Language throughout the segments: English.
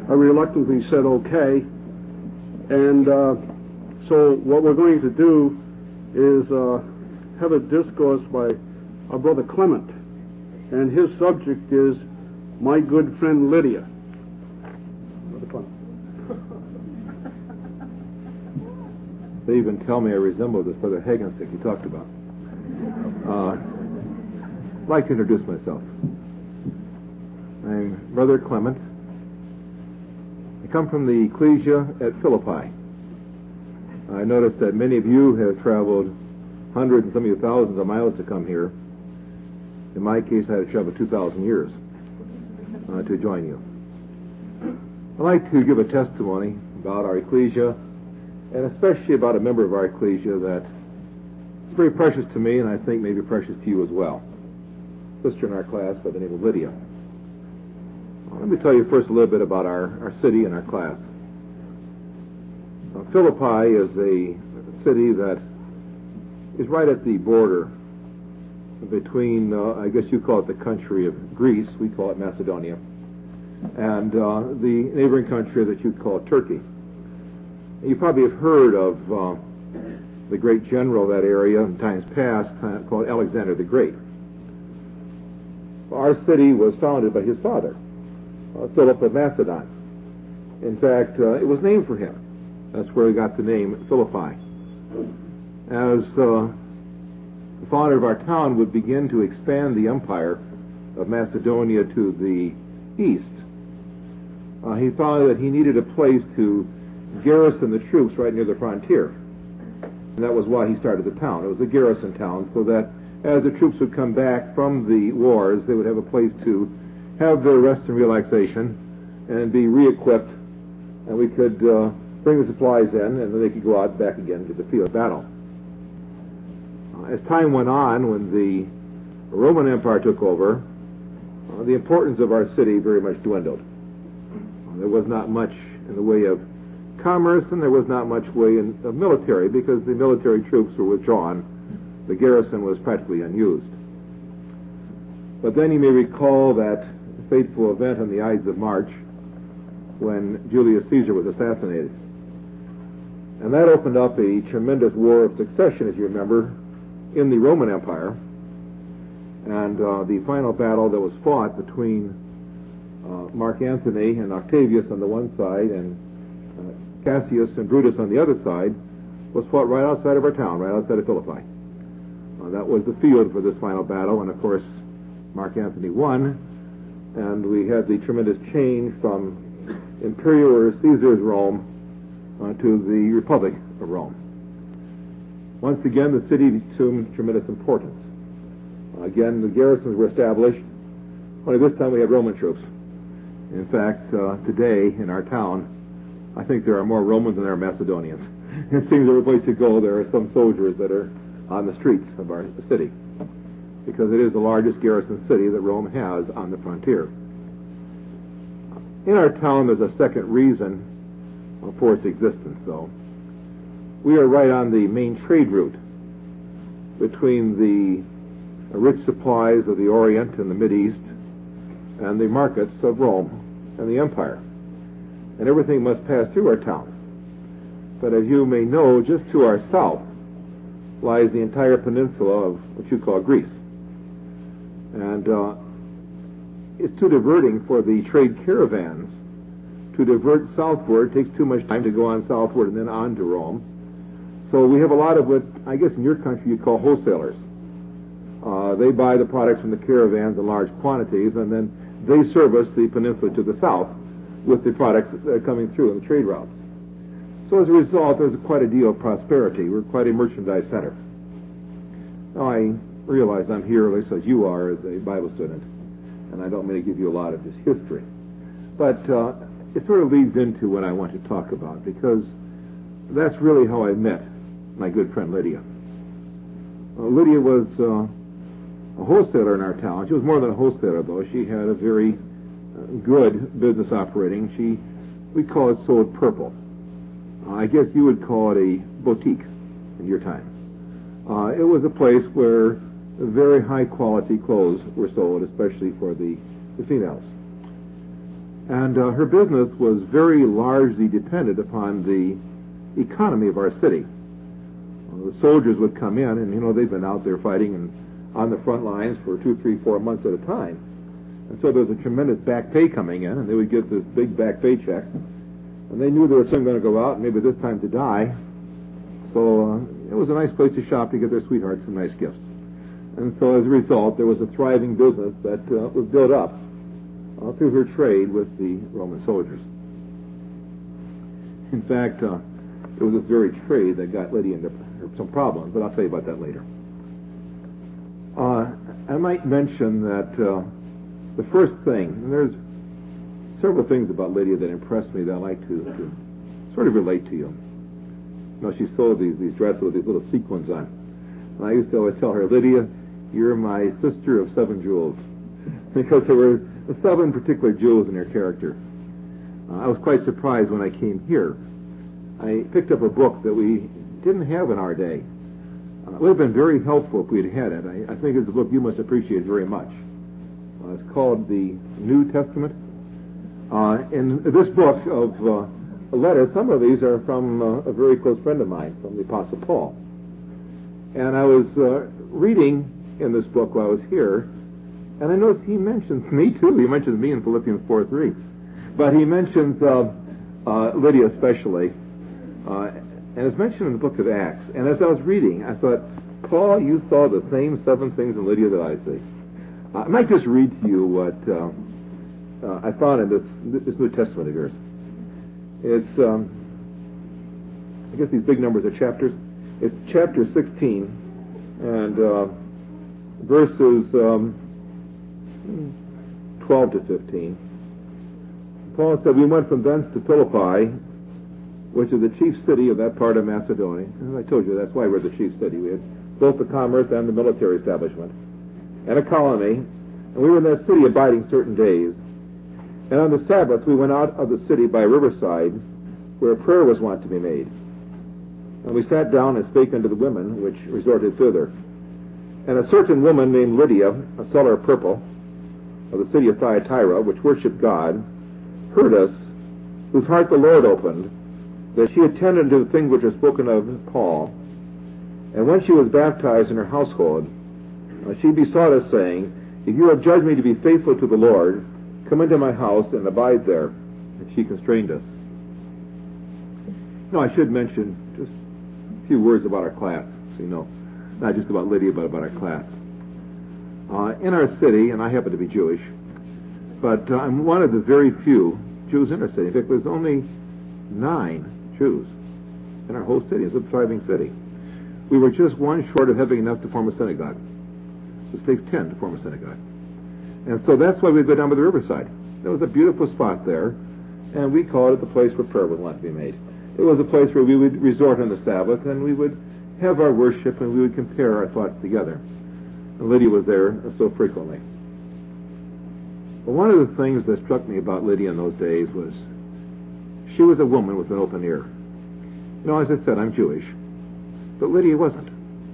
I reluctantly said okay. And so what we're going to do is have a discourse by our brother Clement. And his subject is My Good Friend Lydia. Brother Clement. They even tell me I resemble this brother Hagensick you talked about. I'd like to introduce myself. I'm Brother Clement. I come from the ecclesia at Philippi. I noticed that many of you have traveled hundreds and some of you thousands of miles to come here. In my case, I had to travel 2,000 years to join you. I'd like to give a testimony about our ecclesia, and especially about a member of our ecclesia that is very precious to me, and I think maybe precious to you as well. Sister in our class by the name of Lydia. Let me tell you first a little bit about our city and our class. Philippi is a city that is right at the border between, I guess you call it the country of Greece, we call it Macedonia, and the neighboring country that you call Turkey. You probably have heard of the great general of that area in times past called Alexander the Great. Our city was founded by his father, Philip of Macedon. In fact, it was named for him. That's where we got the name Philippi. As the founder of our town would begin to expand the empire of Macedonia to the east, he found that he needed a place to garrison the troops right near the frontier. And that was why he started the town. It was a garrison town, so that as the troops would come back from the wars, they would have a place to have their rest and relaxation and be re-equipped, and we could bring the supplies in, and then they could go out back again to the field of battle. As time went on, when the Roman Empire took over, the importance of our city very much dwindled. There was not much in the way of commerce, and there was not much way of military, because the military troops were withdrawn. The garrison was practically unused. But then you may recall that fateful event on the Ides of March when Julius Caesar was assassinated. And that opened up a tremendous war of succession, as you remember, in the Roman Empire. And the final battle that was fought between Mark Antony and Octavius on the one side and Cassius and Brutus on the other side was fought right outside of our town, right outside of Philippi. That was the field for this final battle, and of course Mark Antony won, and we had the tremendous change from Imperial or Caesar's Rome to the Republic of Rome. Once again, the city assumed tremendous importance. Again, the garrisons were established. Only this time we had Roman troops. In fact, today in our town, I think there are more Romans than there are Macedonians. It seems every place you go, there are some soldiers that are on the streets of our city, because it is the largest garrison city that Rome has on the frontier. In our town, there's a second reason for its existence, though. We are right on the main trade route between the rich supplies of the Orient and the Mideast and the markets of Rome and the Empire. And everything must pass through our town. But as you may know, just to our south lies the entire peninsula of what you call Greece. And it's too diverting for the trade caravans to divert southward. It takes too much time to go on southward and then on to Rome. So we have a lot of what, I guess in your country you call wholesalers. They buy the products from the caravans in large quantities, and then they service the peninsula to the south with the products that are coming through in the trade routes. So as a result, there's quite a deal of prosperity. We're quite a merchandise center. Now, I realize I'm here, at least as you are, as a Bible student, and I don't mean to give you a lot of this history. But it sort of leads into what I want to talk about, because that's really how I met my good friend Lydia. Lydia was a wholesaler in our town. She was more than a wholesaler, though. She had a very good business operating. We call it sold purple. I guess you would call it a boutique in your time. It was a place where very high quality clothes were sold, especially for the females. And her business was very largely dependent upon the economy of our city. The soldiers would come in, and they'd been out there fighting and on the front lines for 2, 3, 4 months at a time. And so there was a tremendous back pay coming in, and they would get this big back pay check. And they knew they were soon going to go out, and maybe this time to die. So it was a nice place to shop to get their sweethearts some nice gifts. And so as a result, there was a thriving business that was built up through her trade with the Roman soldiers. In fact, it was this very trade that got Lydia into some problems, but I'll tell you about that later. I might mention that the first thing, and there's several things about Lydia that impressed me that I'd like to sort of relate to you. She sewed these dresses with these little sequins on. And I used to always tell her, Lydia, you're my sister of 7 jewels. Because there were 7 particular jewels in her character. I was quite surprised when I came here. I picked up a book that we didn't have in our day. It would have been very helpful if we had had it. I think it's a book you must appreciate very much. It's called the New Testament. In this book of letters, some of these are from a very close friend of mine, from the Apostle Paul. And I was reading in this book while I was here, and I noticed he mentions me too. He mentions me in Philippians 4:3. But he mentions Lydia especially. And it's mentioned in the book of Acts. And as I was reading, I thought, Paul, you saw the same 7 things in Lydia that I see. I might just read to you what I found in this New Testament of yours. It's, I guess these big numbers are chapters. It's chapter 16 and verses 12 to 15. Paul said, we went from thence to Philippi, which is the chief city of that part of Macedonia. As I told you, that's why we're the chief city. We had both the commerce and the military establishment, and a colony, and we were in that city abiding certain days. And on the Sabbath we went out of the city by a riverside, where prayer was wont to be made. And we sat down and spake unto the women which resorted thither. And a certain woman named Lydia, a seller of purple, of the city of Thyatira, which worshipped God, heard us, whose heart the Lord opened, that she attended to the things which are spoken of Paul. And when she was baptized in her household, she besought us, saying, if you have judged me to be faithful to the Lord, come into my house and abide there. And she constrained us. I should mention just a few words about our class, so you know, not just about Lydia, but about our class. In our city, and I happen to be Jewish, but I'm one of the very few Jews in our city. In fact, there's only 9 Jews in our whole city. It's a thriving city. We were just one short of having enough to form a synagogue. It takes 10 to form a synagogue. And so that's why we'd go down by the riverside. There was a beautiful spot there, and we called it the place where prayer would want to be made. It was a place where we would resort on the Sabbath, and we would have our worship, and we would compare our thoughts together. And Lydia was there so frequently. Well, one of the things that struck me about Lydia in those days was she was a woman with an open ear. As I said, I'm Jewish, but Lydia wasn't.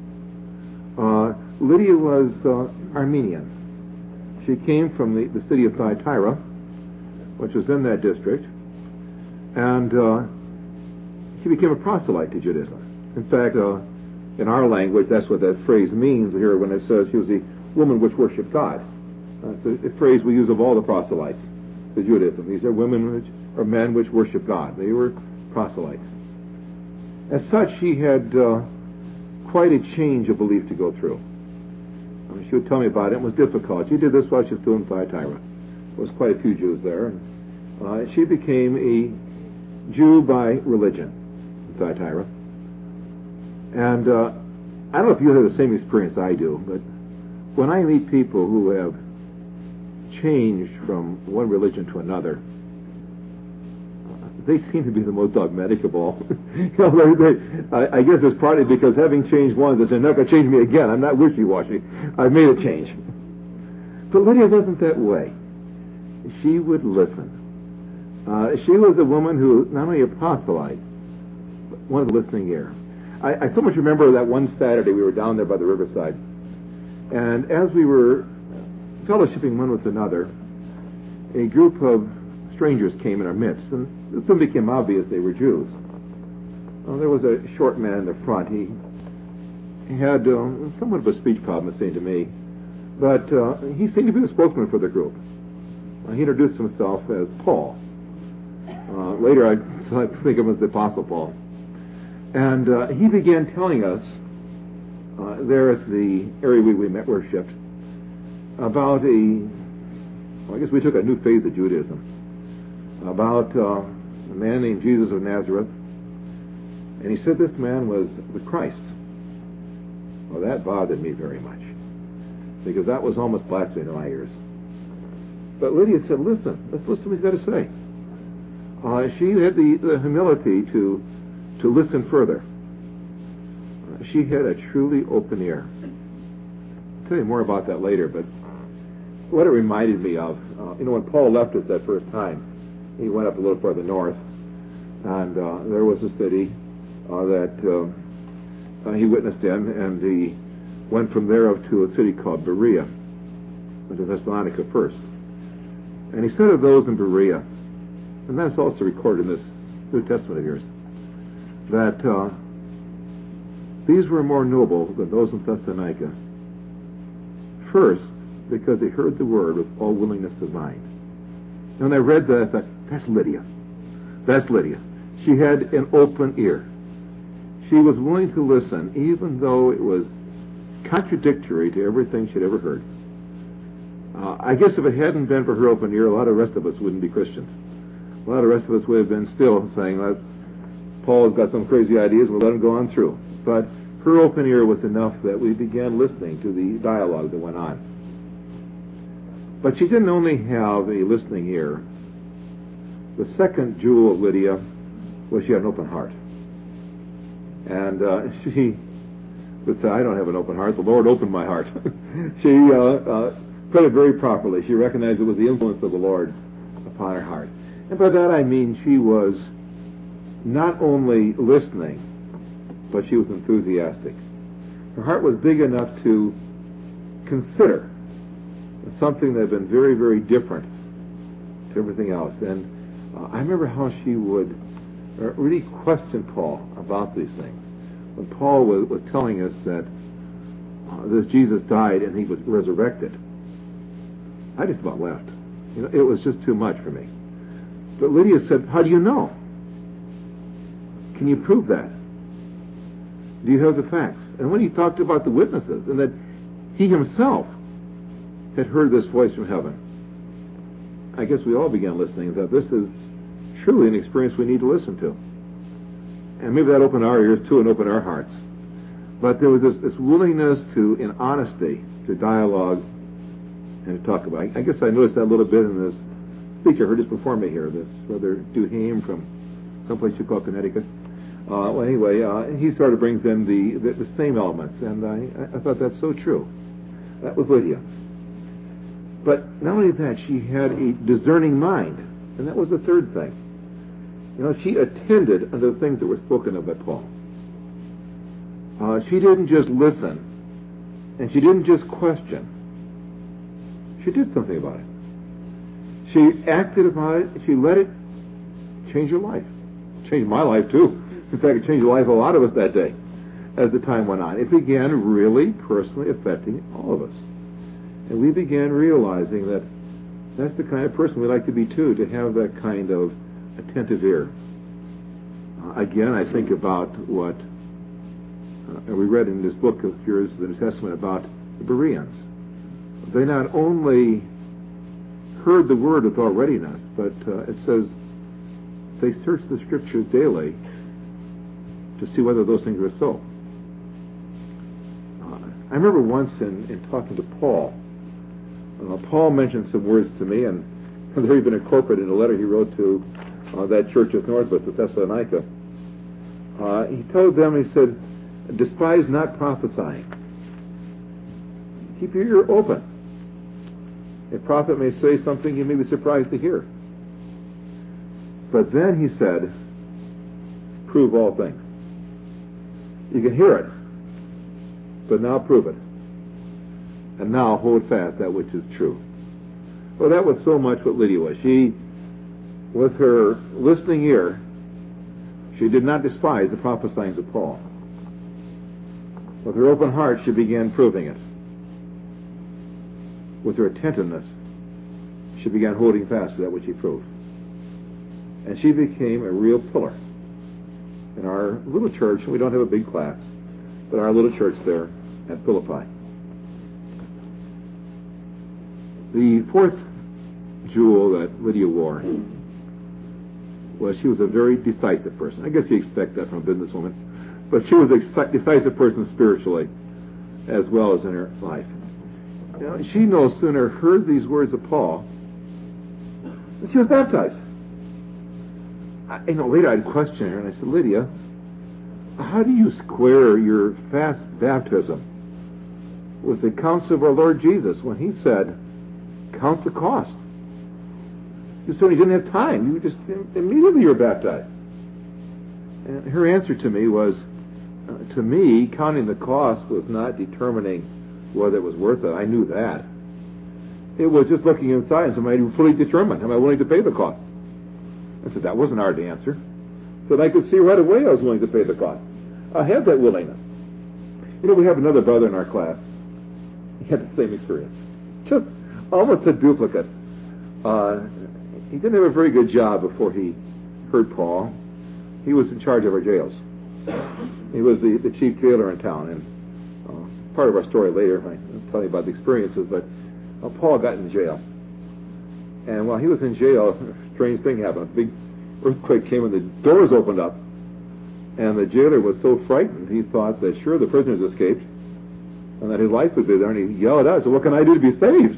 Lydia was Armenian. She came from the city of Thyatira, which was in that district, and she became a proselyte to Judaism. In fact, in our language, that's what that phrase means here when it says she was a woman which worshipped God. It's a phrase we use of all the proselytes to Judaism. These are women or men which worship God. They were proselytes. As such, she had quite a change of belief to go through. She would tell me about it. It was difficult. She did this while she was still in Thyatira. There was quite a few Jews there. She became a Jew by religion in Thyatira. And I don't know if you have the same experience I do, but when I meet people who have changed from one religion to another, they seem to be the most dogmatic of all. I guess it's partly because having changed once, they're not going to change me again. I'm not wishy-washy. I've made a change. But Lydia wasn't that way. She would listen. She was a woman who, not only a proselyte, but one of the listening ear. I so much remember that one Saturday we were down there by the riverside, and as we were fellowshipping one with another, a group of strangers came in our midst, and it soon became obvious they were Jews. There was a short man in the front. He had somewhat of a speech problem, it seemed to me, but he seemed to be the spokesman for the group. He introduced himself as Paul. Later, I think of him as the Apostle Paul. And he began telling us, there at the area we met worshipped, about I guess we took a new phase of Judaism, about a man named Jesus of Nazareth. And he said this man was the Christ. Well, that bothered me very much, because that was almost blasphemy to my ears. But Lydia said, let's listen to what he's got to say. She had the humility to listen further. She had a truly open ear. I'll tell you more about that later, but what it reminded me of, when Paul left us that first time, he went up a little further north, and there was a city that he witnessed in, and he went from there up to a city called Berea, went to Thessalonica first. And he said of those in Berea, and that's also recorded in this New Testament of yours, that these were more noble than those in Thessalonica. First, because they heard the word with all willingness of mind. And when I read that, I thought, that's Lydia. That's Lydia. She had an open ear. She was willing to listen, even though it was contradictory to everything she'd ever heard. I guess if it hadn't been for her open ear, a lot of the rest of us wouldn't be Christians. A lot of the rest of us would have been still saying, Paul's got some crazy ideas, we'll let him go on through. But her open ear was enough that we began listening to the dialogue that went on. But she didn't only have a listening ear. The second jewel of Lydia was she had an open heart. And she would say, I don't have an open heart. The Lord opened my heart. She put it very properly. She recognized it was the influence of the Lord upon her heart. And by that I mean she was not only listening, but she was enthusiastic. Her heart was big enough to consider something that had been very, very different to everything else. And I remember how she would really question Paul about these things. When Paul was telling us that this Jesus died and he was resurrected, I just about left. It was just too much for me. But Lydia said, how do you know? Can you prove that? Do you have the facts? And when he talked about the witnesses and that he himself had heard this voice from heaven, I guess we all began listening and thought, this is truly an experience we need to listen to. And maybe that opened our ears too and opened our hearts. But there was this willingness to, in honesty, to dialogue and to talk about it. I guess I noticed that a little bit in this speech I heard just before me here, this Brother Duhame from someplace you call Connecticut. Well, anyway, he sort of brings in the same elements, and I thought that's so true. That was Lydia. But not only that, she had a discerning mind, and that was the third thing. She attended unto the things that were spoken of by Paul. She didn't just listen, and she didn't just question. She did something about it. She acted upon it, and she let it change her life. It changed my life, too. In fact, it changed the life of a lot of us that day as the time went on. It began really personally affecting all of us. And we began realizing that that's the kind of person we like to be, too, to have that kind of attentive ear. Again, I think about what we read in this book of yours, the New Testament, about the Bereans. They not only heard the word with all readiness, but it says they searched the scriptures daily to see whether those things were so. I remember once in talking to Paul, Paul mentioned some words to me, and they've been incorporated in a letter he wrote to that church of Northwest of Thessalonica. He told them, he said, despise not prophesying. Keep your ear open. A prophet may say something you may be surprised to hear. But then he said, prove all things. You can hear it, but now prove it. And now hold fast that which is true. Well, that was so much what Lydia was. She with her listening ear, she did not despise the prophesyings of Paul. With her open heart, she began proving it. With her attentiveness, she began holding fast to that which he proved. And she became a real pillar in our little church. We don't have a big class, but our little church there at Philippi. The fourth jewel that Lydia wore was she was a very decisive person. I guess you expect that from a businesswoman. But she was a decisive person spiritually as well as in her life. You know, she no sooner heard these words of Paul than she was baptized. Later I'd question her and I said, Lydia, how do you square your fast baptism with the counsel of our Lord Jesus when he said, count the cost? You certainly didn't have time. You just immediately were baptized. And her answer to me was, to me, counting the cost was not determining whether it was worth it. I knew that. It was just looking inside and saying, am I fully determined? Am I willing to pay the cost? I said, that wasn't hard to answer. I said, I could see right away I was willing to pay the cost. I had that willingness. We have another brother in our class. He had the same experience. Just almost a duplicate. He didn't have a very good job before he heard Paul. He was in charge of our jails. He was the chief jailer in town. And part of our story later, I'll tell you about the experiences, but Paul got in jail. And while he was in jail, a strange thing happened. A big earthquake came and the doors opened up. And the jailer was so frightened, he thought that sure the prisoners escaped and that his life would be there. And he yelled out, so what can I do to be saved?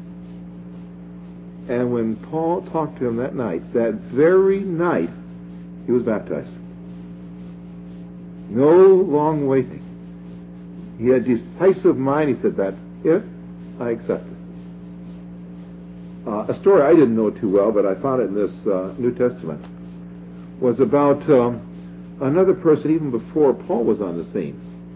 And when Paul talked to him that night, that very night, he was baptized. No long waiting. He had decisive mind. He said, that's it. I accept it. A story I didn't know too well, but I found it in this New Testament, was about another person even before Paul was on the scene.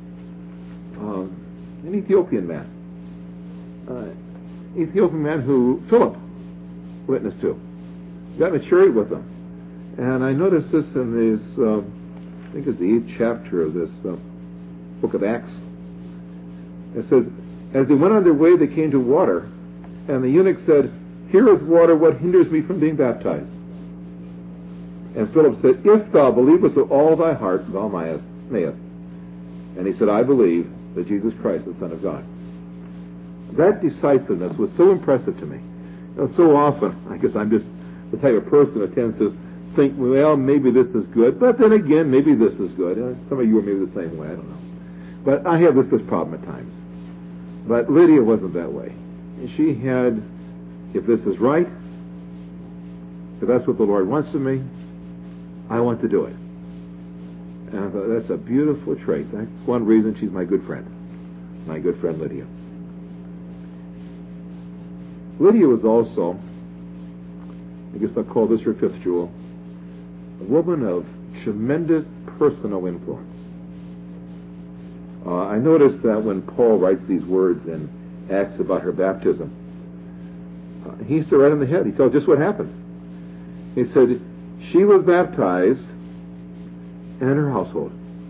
An Ethiopian man. Ethiopian man who Philip witnessed to. Got matured with him. And I noticed this in this, I think it's the 8th chapter of this book of Acts. It says, as they went on their way, they came to water, and the eunuch said, here is water, what hinders me from being baptized? And Philip said, if thou believest with all thy heart, thou mayest. And he said, I believe that Jesus Christ is the Son of God. That decisiveness was so impressive to me. So often, I guess I'm just the type of person that tends to think, well, maybe this is good, but then again, maybe this is good. Some of you are maybe the same way, I don't know. But I have this problem at times. But Lydia wasn't that way. She had, if this is right, if that's what the Lord wants of me, I want to do it. And I thought, that's a beautiful trait. That's one reason she's my good friend Lydia. Lydia was also, I guess I'll call this her fifth jewel, a woman of tremendous personal influence. I noticed that when Paul writes these words in Acts about her baptism, he hit right on the head. He told just what happened. He said, she was baptized and her household.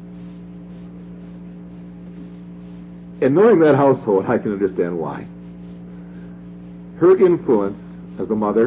And knowing that household, I can understand why. Her influence as a mother,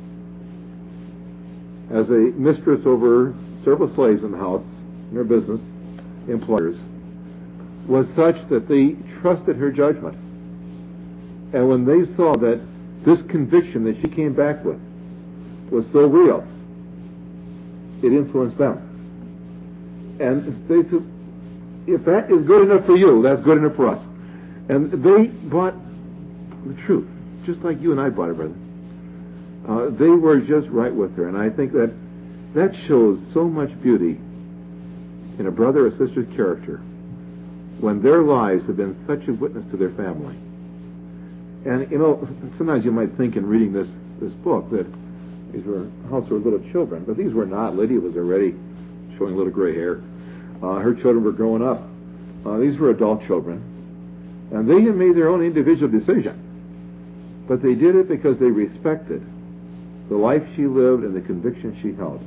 as a mistress over several slaves in the house, in her business, employers, was such that they trusted her judgment. And when they saw that this conviction that she came back with was so real, it influenced them. And they said, if that is good enough for you, that's good enough for us. And they bought the truth, just like you and I bought it, brother. They were just right with her. And I think that shows so much beauty in a brother or sister's character when their lives have been such a witness to their family. And, sometimes you might think in reading this book that these were household little children, but these were not. Lydia was already showing a little gray hair. Her children were growing up. These were adult children. And they had made their own individual decision. But they did it because they respected the life she lived and the conviction she held.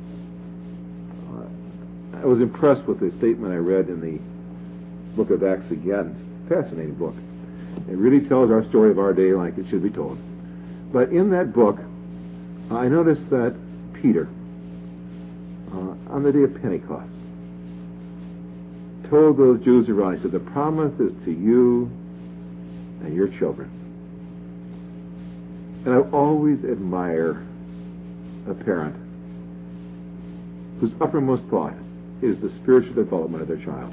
I was impressed with the statement I read in the book of Acts again. Fascinating book. It really tells our story of our day like it should be told. But in that book, I noticed that Peter, on the day of Pentecost, told those Jews around, he said, the promise is to you and your children. And I always admire a parent whose uppermost thought is the spiritual development of their child.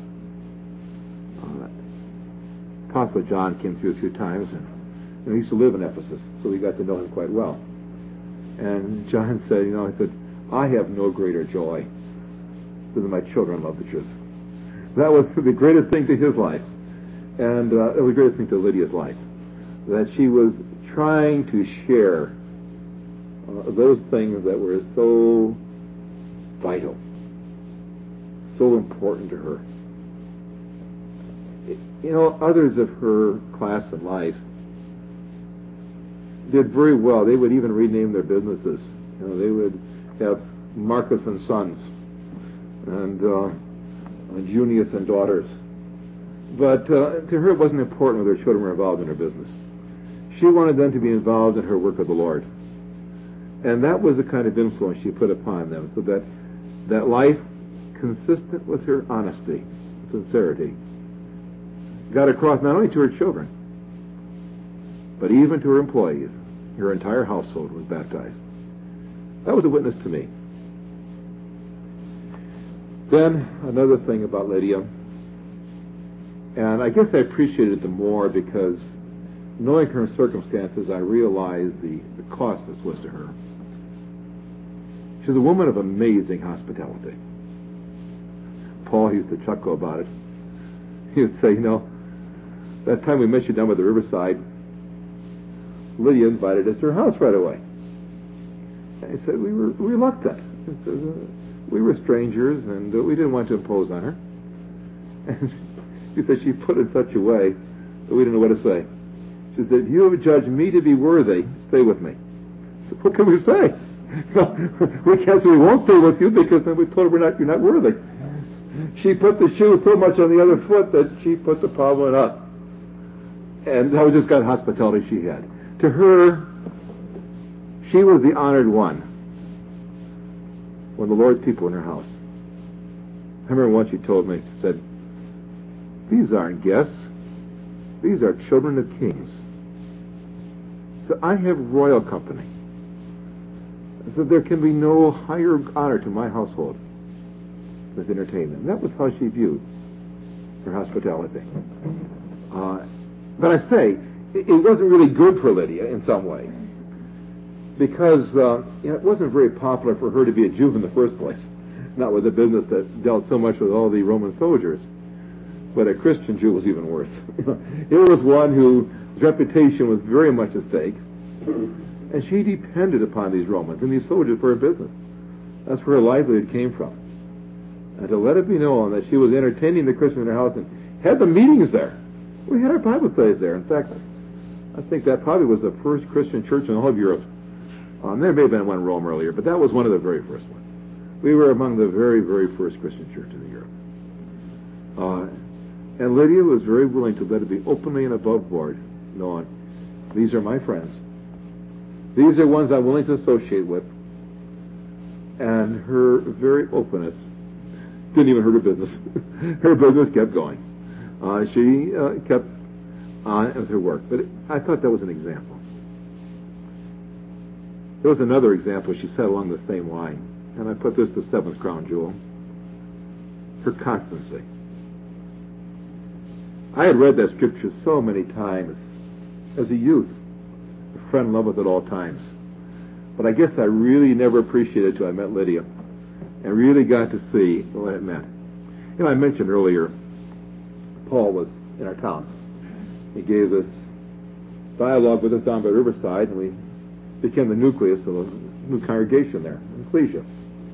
Apostle John came through a few times, and he used to live in Ephesus, so we got to know him quite well. And John said, I said, I have no greater joy than my children love the truth. That was the greatest thing to his life, and it was the greatest thing to Lydia's life, that she was trying to share those things that were so vital, so important to her. Others of her class in life did very well. They would even rename their businesses. They would have Marcus and Sons and Junius and Daughters. But to her it wasn't important whether her children were involved in her business. She wanted them to be involved in her work of the Lord. And that was the kind of influence she put upon them, so that life, consistent with her honesty, sincerity, got across not only to her children, but even to her employees. Her entire household was baptized. That was a witness to me. Then, another thing about Lydia, and I guess I appreciated it the more because knowing her circumstances, I realized the cost this was to her. She's a woman of amazing hospitality. Paul used to chuckle about it. He would say, that time we met you down by the riverside, Lydia invited us to her house right away. And he said we were reluctant. He said, we were strangers and we didn't want to impose on her. And he said she put it in such a way that we didn't know what to say. She said, you have judged me to be worthy, stay with me. So what can we say? We can't say we won't stay with you because then we told her you're not worthy. She put the shoe so much on the other foot that she put the problem on us. And that was just kind of hospitality she had. To her, she was the honored one when the Lord's people were in her house. I remember once she told me, she said, these aren't guests. These are children of kings. So I have royal company. So there can be no higher honor to my household than to entertain them. That was how she viewed her hospitality. But I say, it wasn't really good for Lydia in some ways. Because it wasn't very popular for her to be a Jew in the first place. Not with a business that dealt so much with all the Roman soldiers. But a Christian Jew was even worse. Here was one whose reputation was very much at stake. And she depended upon these Romans and these soldiers for her business. That's where her livelihood came from. And to let it be known that she was entertaining the Christians in her house and had the meetings there. We had our Bible studies there. In fact, I think that probably was the first Christian church in all of Europe. There may have been one in Rome earlier, but that was one of the very first ones. We were among the very, very first Christian churches in Europe. And Lydia was very willing to let it be openly and above board, knowing, these are my friends. These are ones I'm willing to associate with. And her very openness didn't even hurt her business. Her business kept going. She kept on with her work. But I thought that was an example. There was another example she said along the same line. And I put this the seventh crown jewel. Her constancy. I had read that scripture so many times as a youth. A friend loveth at all times. But I guess I really never appreciated it until I met Lydia and really got to see what it meant. I mentioned earlier, Paul was in our town. He gave this dialogue with us down by Riverside, and we became the nucleus of a new congregation there in Ecclesia.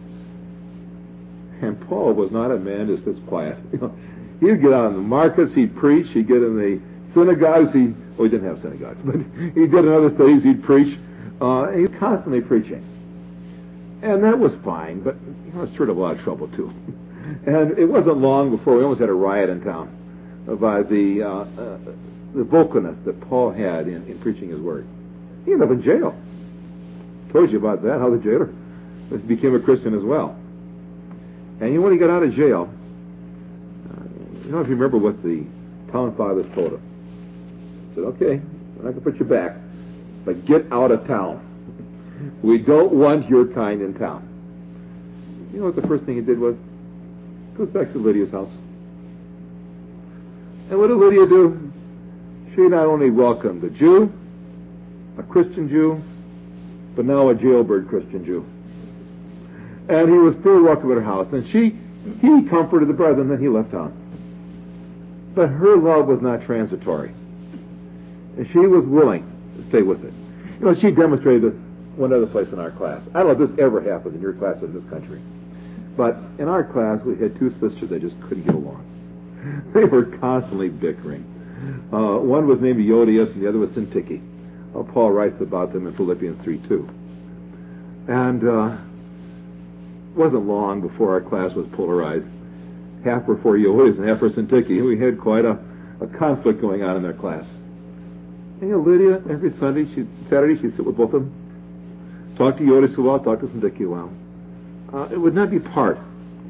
And Paul was not a man just sits quiet. He'd get out on the markets, he'd preach, he'd get in the synagogues, he didn't have synagogues, but he'd get in other cities, he'd preach. He was constantly preaching. And that was fine, but he was sort of a lot of trouble, too. And it wasn't long before we almost had a riot in town by the vocalness that Paul had in preaching his word. He ended up in jail. Told you about that, how the jailer became a Christian as well. And when he got out of jail, you know, if you remember what the town fathers told him. He said, okay, we're not going to put you back, but get out of town. We don't want your kind in town. You know what the first thing he did was? Goes back to Lydia's house. And what did Lydia do? She not only welcomed a Jew, a Christian Jew, but now a jailbird Christian Jew. And he was still welcome at her house. And he comforted the brethren, then he left town. But her love was not transitory. And she was willing to stay with it. You know, she demonstrated this one other place in our class. I don't know if this ever happens in your class in this country. But in our class, we had two sisters that just couldn't get along. They were constantly bickering. One was named Euodias and the other was Syntyche. Paul writes about them in Philippians 3:2. And it wasn't long before our class was polarized. Half were for Euodias and half for Syntyche. We had quite a conflict going on in their class. And Lydia, every Saturday, she'd sit with both of them. Talk to Euodias a while, talk to Syntyche a while. It would not be part.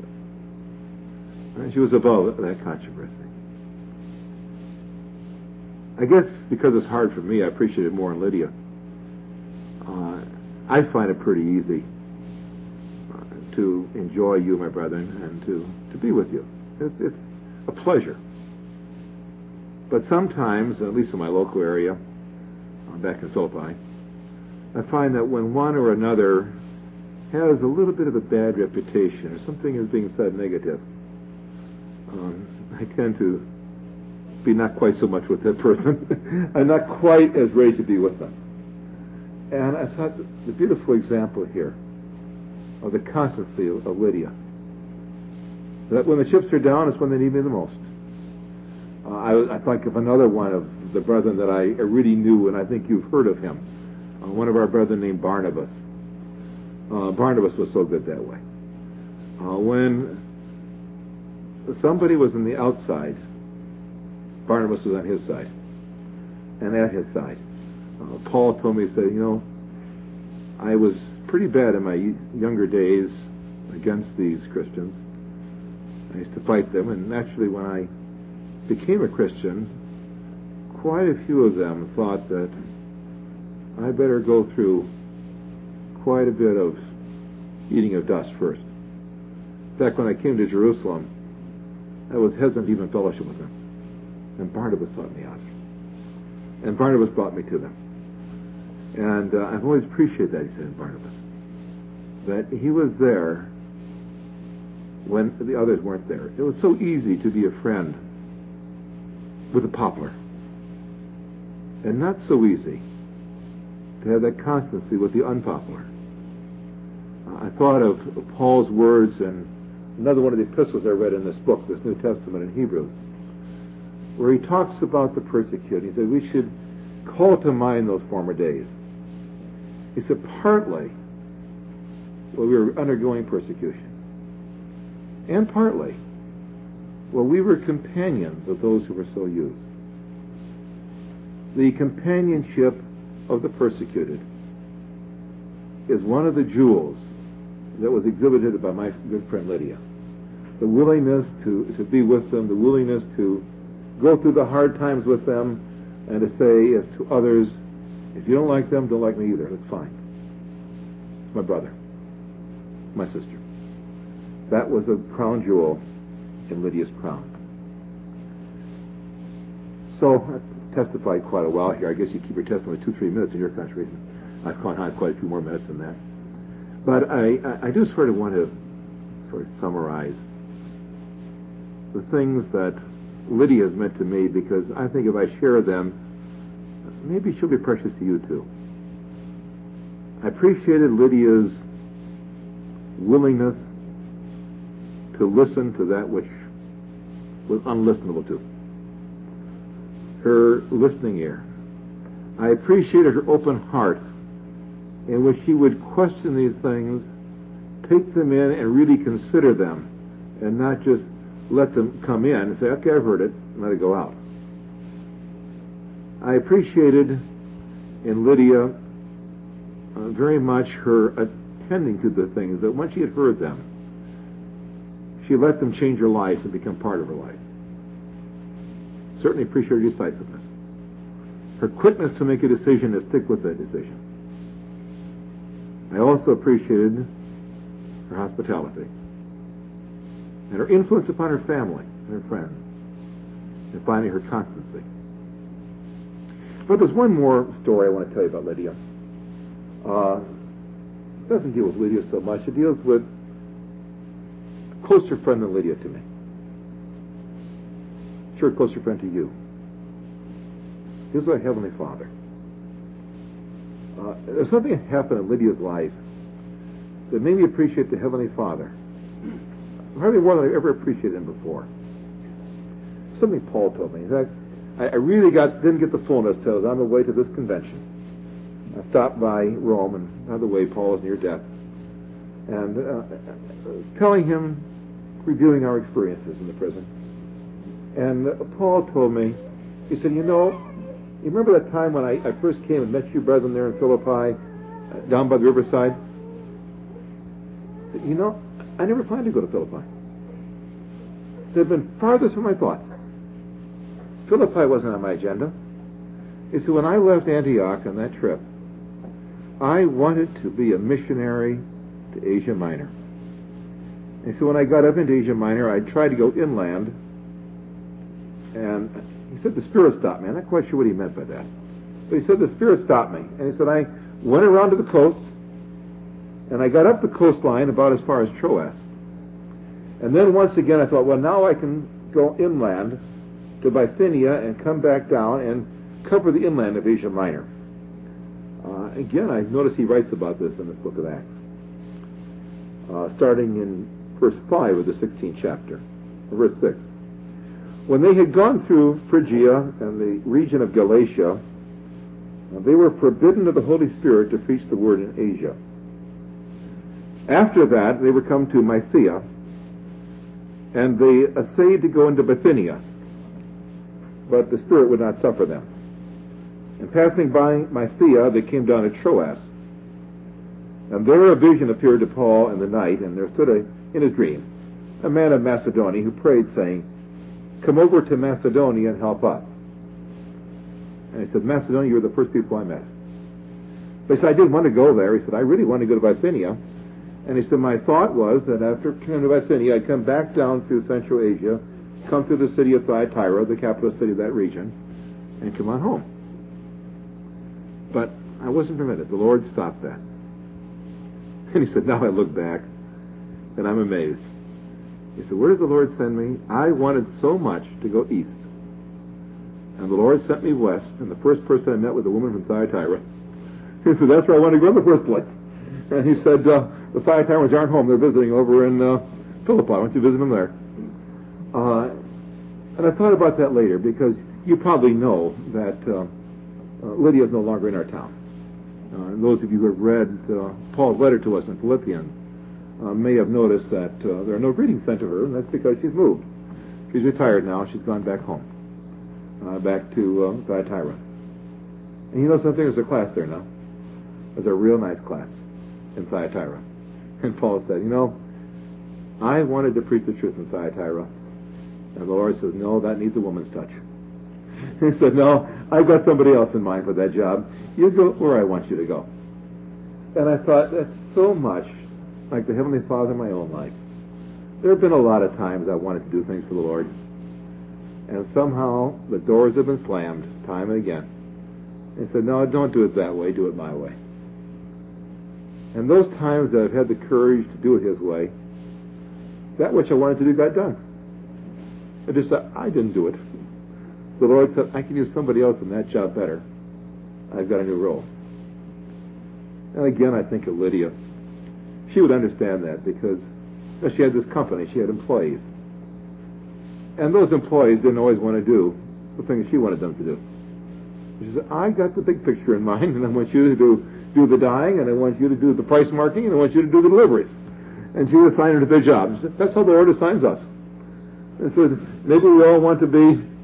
She was above that controversy. I guess because it's hard for me, I appreciate it more in Lydia. I find it pretty easy to enjoy you, my brethren, and to be with you. It's a pleasure. But sometimes, at least in my local area, back in Philippi, I find that when one or another has a little bit of a bad reputation or something is being said negative, I tend to be not quite so much with that person. I'm not quite as ready to be with them. And I thought the beautiful example here of the constancy of Lydia, that when the chips are down is when they need me the most. I think of another one of the brethren that I really knew, and I think you've heard of him. One of our brethren named Barnabas. Barnabas was so good that way. When somebody was on the outside, Barnabas was on his side, and at his side. Paul told me, he said, you know, I was pretty bad in my younger days against these Christians. I used to fight them, and naturally when I became a Christian, quite a few of them thought that I better go through quite a bit of eating of dust first. In fact, when I came to Jerusalem, I was hesitant to even fellowship with them. And Barnabas sought me out. And Barnabas brought me to them. And I've always appreciated that, he said, Barnabas. That he was there when the others weren't there. It was so easy to be a friend with the popular. And not so easy to have that constancy with the unpopular. I thought of Paul's words in another one of the epistles I read in this book, this New Testament in Hebrews, where he talks about the persecuted. He said we should call to mind those former days. He said partly we were undergoing persecution, and partly we were companions of those who were so used. The companionship of the persecuted is one of the jewels that was exhibited by my good friend Lydia. The willingness to be with them, the willingness to go through the hard times with them, and to say to others, if you don't like them, don't like me either. That's fine. It's my brother. It's my sister. That was a crown jewel in Lydia's crown. So I've testified quite a while here. I guess you keep your testimony 2-3 minutes in your country. I've gone on quite a few more minutes than that. But I do sort of want to sort of summarize the things that Lydia has meant to me, because I think if I share them, maybe she'll be precious to you too. I appreciated Lydia's willingness to listen to that which was unlistenable to. Her listening ear. I appreciated her open heart in which she would question these things, take them in and really consider them, and not just let them come in and say, okay, I've heard it, and let it go out. I appreciated in Lydia very much her attending to the things that once she had heard them, she let them change her life and become part of her life. Certainly appreciate her decisiveness. Her quickness to make a decision and stick with that decision. I also appreciated her hospitality and her influence upon her family and her friends, and finally her constancy. But there's one more story I want to tell you about Lydia. It doesn't deal with Lydia so much. It deals with a closer friend than Lydia to me. Sure, a closer friend to you. Here's our Heavenly Father. There's something that happened in Lydia's life that made me appreciate the Heavenly Father hardly more than I've ever appreciated him before. Something Paul told me. In fact, I really didn't get the fullness till I was on the way to this convention. I stopped by Rome, and by the way, Paul was near death, and telling him, reviewing our experiences in the prison. And Paul told me, he said, you remember that time when I first came and met you brethren there in Philippi, down by the riverside? I said, I never planned to go to Philippi. It had been farthest from my thoughts. Philippi wasn't on my agenda. He said, when I left Antioch on that trip, I wanted to be a missionary to Asia Minor. And so when I got up into Asia Minor, I tried to go inland, and he said the Spirit stopped me. I'm not quite sure what he meant by that. But he said the Spirit stopped me. And he said I went around to the coast, and I got up the coastline about as far as Troas. And then once again I thought, well, now I can go inland to Bithynia and come back down and cover the inland of Asia Minor. Again, I notice he writes about this in this book of Acts. Starting in verse 5 of the 16th chapter, verse 6. When they had gone through Phrygia and the region of Galatia, they were forbidden of the Holy Spirit to preach the word in Asia. After that, they were come to Mysia, and they essayed to go into Bithynia, but the Spirit would not suffer them. And passing by Mysia, they came down to Troas. And there a vision appeared to Paul in the night, and there stood in a dream a man of Macedonia who prayed, saying, come over to Macedonia and help us. And he said, Macedonia, you're the first people I met. But he said, I didn't want to go there. He said, I really want to go to Bithynia. And he said, my thought was that after coming to Bithynia, I'd come back down through Central Asia, come through the city of Thyatira, the capital city of that region, and come on home. But I wasn't permitted. The Lord stopped that. And he said, now I look back, and I'm amazed. He said, where does the Lord send me? I wanted so much to go east. And the Lord sent me west, and the first person I met was a woman from Thyatira. He said, that's where I wanted to go in the first place. And he said, the Thyatirans aren't home. They're visiting over in Philippi. Why don't you visit them there? And I thought about that later, because you probably know that Lydia is no longer in our town. And those of you who have read Paul's letter to us in Philippians may have noticed that there are no greetings sent to her, and that's because she's moved. She's retired now. She's gone back home, back to Thyatira. And you know something? There's a class there now. There's a real nice class in Thyatira. And Paul said, I wanted to preach the truth in Thyatira. And the Lord says, no, that needs a woman's touch. He said, no, I've got somebody else in mind for that job. You go where I want you to go. And I thought, that's so much like the Heavenly Father in my own life. There have been a lot of times I wanted to do things for the Lord. And somehow the doors have been slammed time and again. He said, no, don't do it that way. Do it my way. And those times that I've had the courage to do it His way, that which I wanted to do got done. I just said, I didn't do it. The Lord said, I can use somebody else in that job better. I've got a new role. And again, I think of Lydia. She would understand that because she had this company. She had employees. And those employees didn't always want to do the things she wanted them to do. She said, I got the big picture in mind, and I want you to do do the dyeing, and I want you to do the price marking, and I want you to do the deliveries. And she assigned her to their jobs. That's how the Lord assigns us. And so maybe we all want to be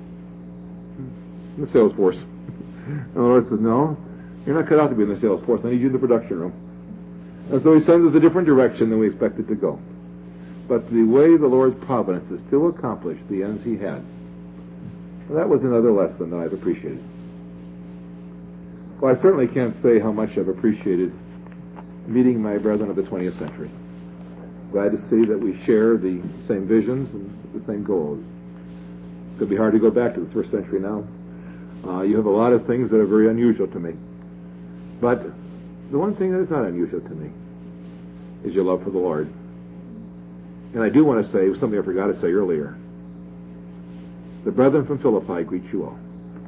in the sales force. And the Lord says, no, you're not cut out to be in the sales force. I need you in the production room. And so He sends us a different direction than we expected to go. But the way the Lord's providence has still accomplished the ends He had. Well, that was another lesson that I've appreciated. Well, I certainly can't say how much I've appreciated meeting my brethren of the 20th century. Glad to see that we share the same visions and the same goals. It could be hard to go back to the first century now. You have a lot of things that are very unusual to me. But the one thing that is not unusual to me is your love for the Lord. And I do want to say something I forgot to say earlier. The brethren from Philippi greet you all.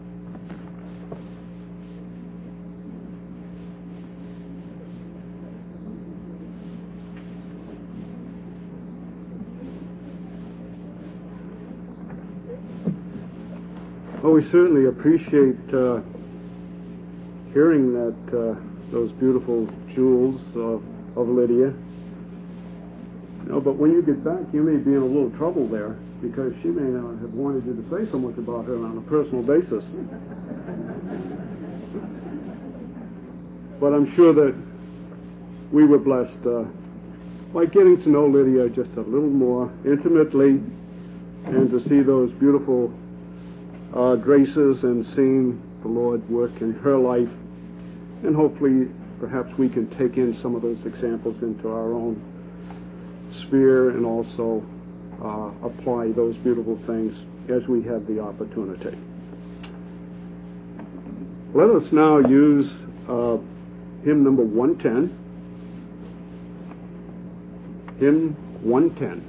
Well, we certainly appreciate hearing that those beautiful jewels of Lydia. You know, but when you get back, you may be in a little trouble there, because she may not have wanted you to say so much about her on a personal basis. But I'm sure that we were blessed by getting to know Lydia just a little more intimately, and to see those beautiful graces and seeing the Lord work in her life. And hopefully, perhaps we can take in some of those examples into our own sphere and also apply those beautiful things as we have the opportunity. Let us now use hymn number 110. Hymn 110.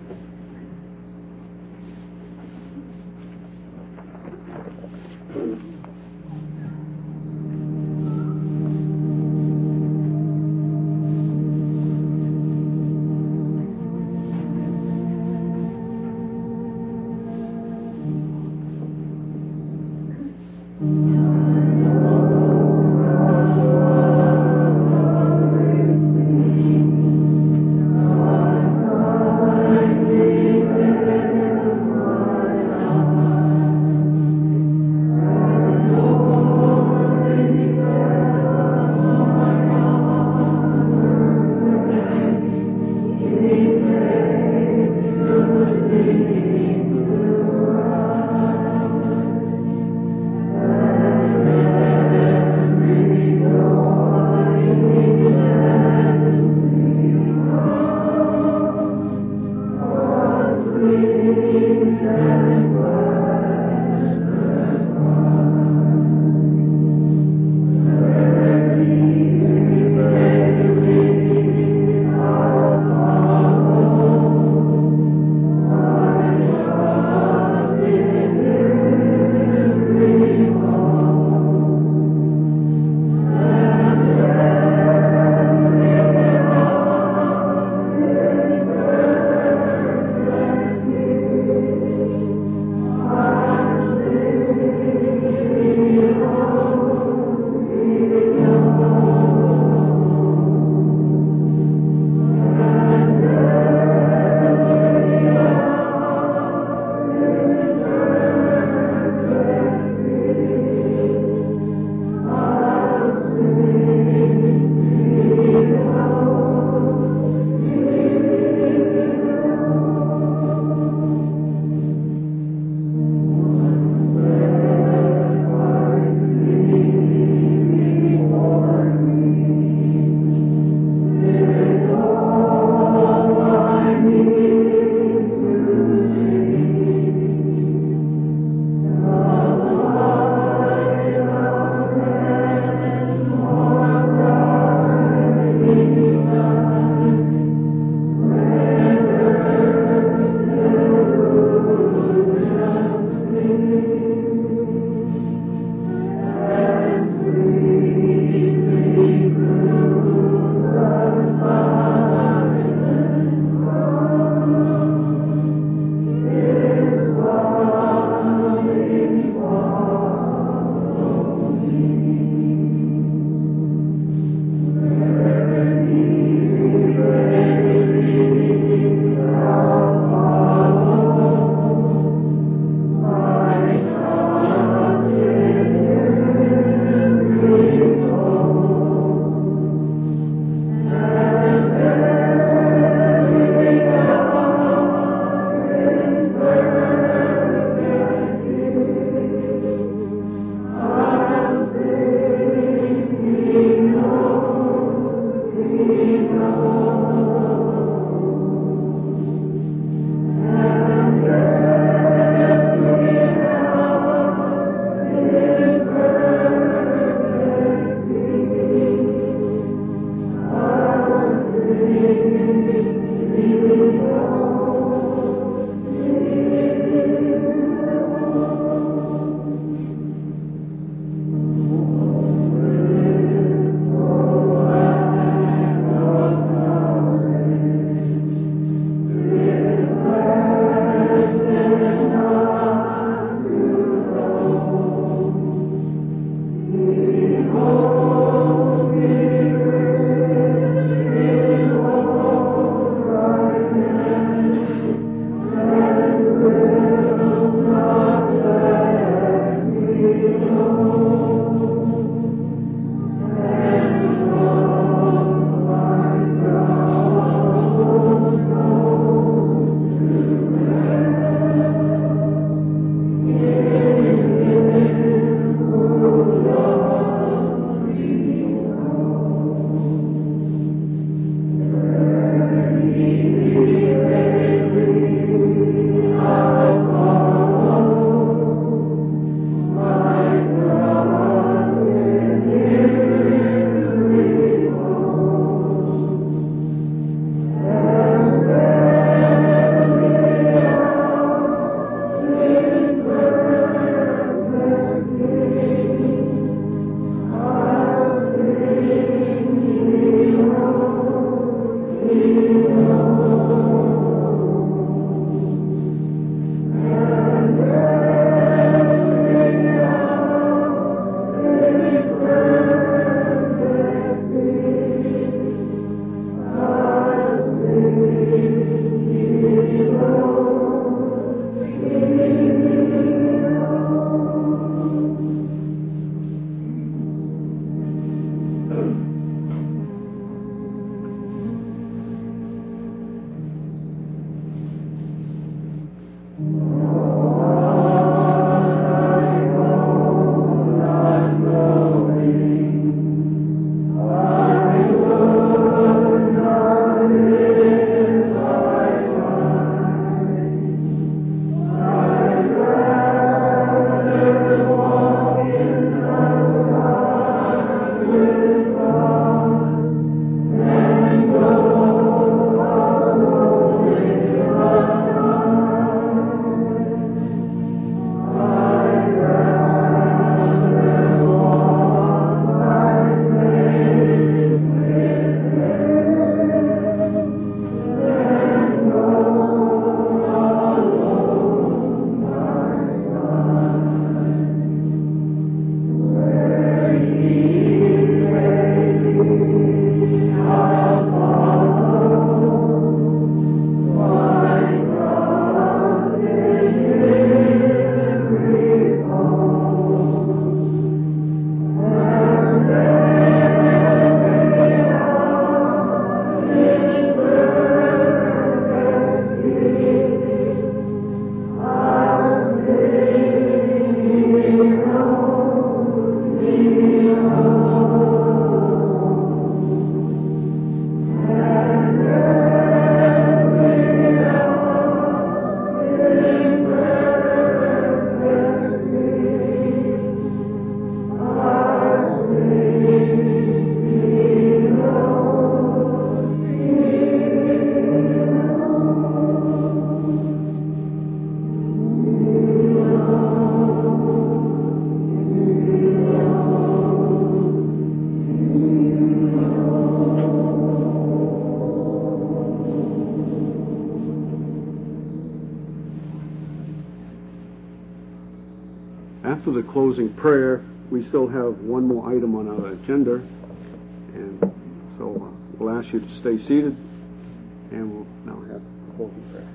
after the closing prayer, we still have one more item on our agenda, and so we'll ask you to stay seated, and we'll now have the closing prayer.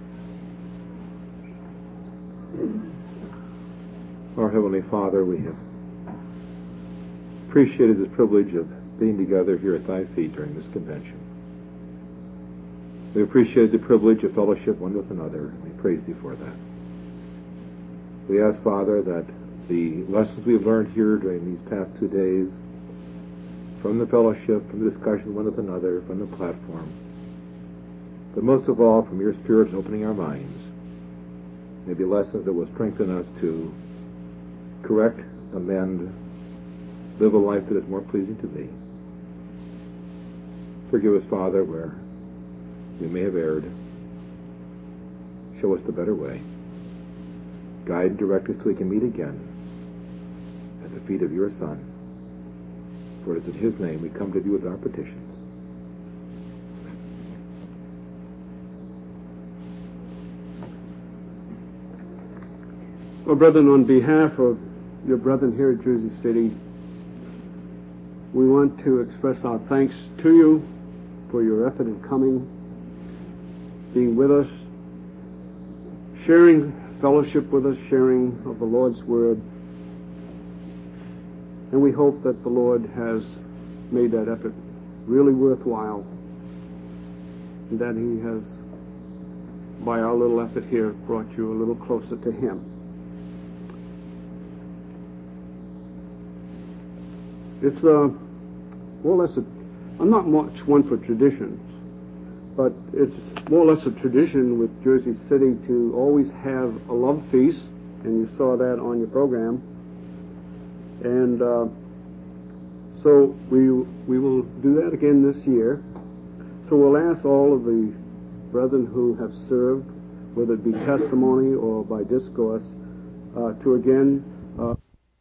Our Heavenly Father, we have appreciated the privilege of being together here at Thy feet during this convention. We appreciate the privilege of fellowship one with another, and we praise Thee for that. We ask, Father, that the lessons we have learned here during these past 2 days, from the fellowship, from the discussion one with another, from the platform, but most of all from Your Spirit in opening our minds, may be lessons that will strengthen us to correct, amend, live a life that is more pleasing to Thee. Forgive us, Father, where we may have erred. Show us the better way. Guide and direct us so we can meet again at the feet of Your Son. For it is in His name we come to Thee with our petitions. Well, brethren, on behalf of your brethren here at Jersey City, we want to express our thanks to you for your effort in coming, being with us, sharing fellowship with us, sharing of the Lord's Word. And we hope that the Lord has made that effort really worthwhile, and that He has, by our little effort here, brought you a little closer to Him. It's more or less I'm not much one for traditions, but it's more or less a tradition with Jersey City to always have a love feast, and you saw that on your program. And so we will do that again this year. So we'll ask all of the brethren who have served, whether it be testimony or by discourse, to again